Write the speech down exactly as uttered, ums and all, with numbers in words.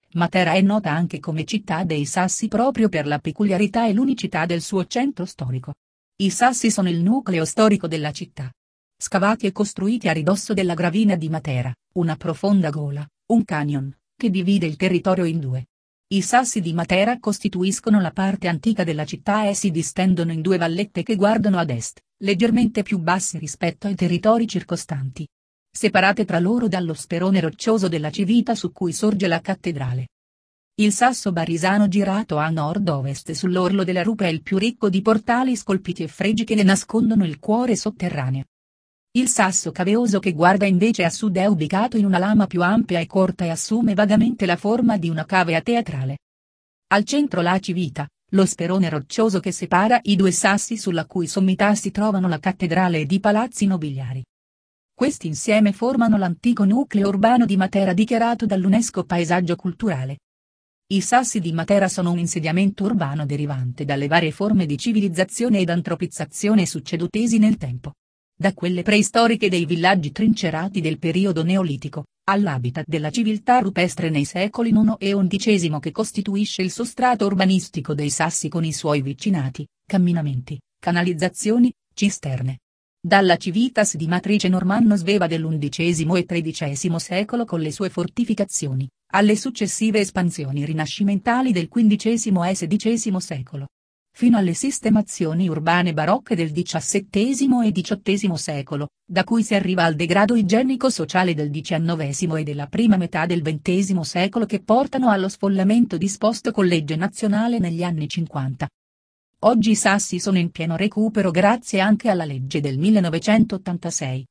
Matera è nota anche come città dei Sassi proprio per la peculiarità e l'unicità del suo centro storico. I Sassi sono il nucleo storico della città. Scavati e costruiti a ridosso della gravina di Matera, una profonda gola, un canyon, che divide il territorio in due. I Sassi di Matera costituiscono la parte antica della città e si distendono in due vallette che guardano ad est, leggermente più basse rispetto ai territori circostanti, separate tra loro dallo sperone roccioso della Civita su cui sorge la cattedrale. Il Sasso Barisano girato a nord-ovest sull'orlo della rupe è il più ricco di portali scolpiti e fregi che ne nascondono il cuore sotterraneo. Il Sasso Caveoso che guarda invece a sud è ubicato in una lama più ampia e corta e assume vagamente la forma di una cavea teatrale. Al centro la Civita, lo sperone roccioso che separa i due sassi sulla cui sommità si trovano la cattedrale ed i palazzi nobiliari. Questi insieme formano l'antico nucleo urbano di Matera dichiarato dall'UNESCO paesaggio culturale. I Sassi di Matera sono un insediamento urbano derivante dalle varie forme di civilizzazione ed antropizzazione succedutesi nel tempo. Da quelle preistoriche dei villaggi trincerati del periodo neolitico, all'habitat della civiltà rupestre nei secoli nono e undicesimo che costituisce il sostrato urbanistico dei Sassi con i suoi vicinati, camminamenti, canalizzazioni, cisterne. Dalla civitas di matrice normanno-sveva dell'undicesimo e tredicesimo secolo con le sue fortificazioni, alle successive espansioni rinascimentali del quindicesimo e sedicesimo secolo. Fino alle sistemazioni urbane barocche del diciassettesimo e diciottesimo secolo, da cui si arriva al degrado igienico-sociale del diciannovesimo e della prima metà del ventesimo secolo che portano allo sfollamento disposto con legge nazionale negli anni cinquanta. Oggi i Sassi sono in pieno recupero grazie anche alla legge del millenovecentottantasei.